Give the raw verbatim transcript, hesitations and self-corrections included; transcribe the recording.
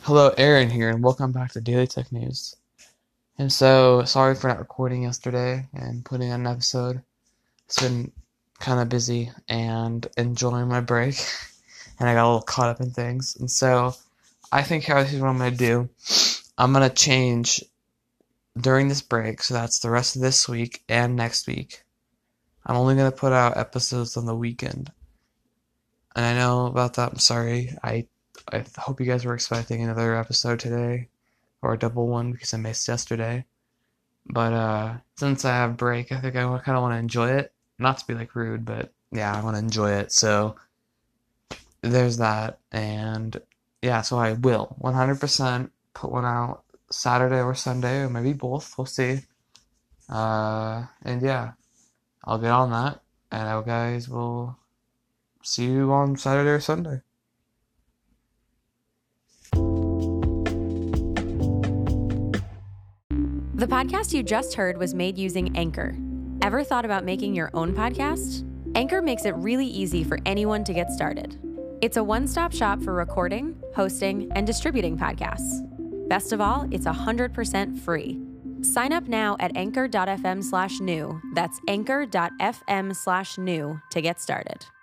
Hello, Aaron here, and welcome back to Daily Tech News. And so, sorry for not recording yesterday and putting on an episode. It's been kind of busy and enjoying my break, and I got a little caught up in things. And so, I think here's what I'm going to do. I'm going to change during this break, so that's the rest of this week and next week. I'm only going to put out episodes on the weekend. And I know about that, I'm sorry. I I hope you guys were expecting another episode today, or a double one because I missed yesterday. But uh, since I have break, I think I kind of want to enjoy it. Not to be like rude, but yeah, I want to enjoy it. So there's that, and yeah, so I will one hundred percent put one out Saturday or Sunday, or maybe both. We'll see. Uh, and yeah, I'll get on that, and I guys will see you on Saturday or Sunday. The podcast you just heard was made using Anchor. Ever thought about making your own podcast? Anchor makes it really easy for anyone to get started. It's a one-stop shop for recording, hosting, and distributing podcasts. Best of all, it's one hundred percent free. Sign up now at anchor.fm slash new. That's anchor.fm slash new to get started.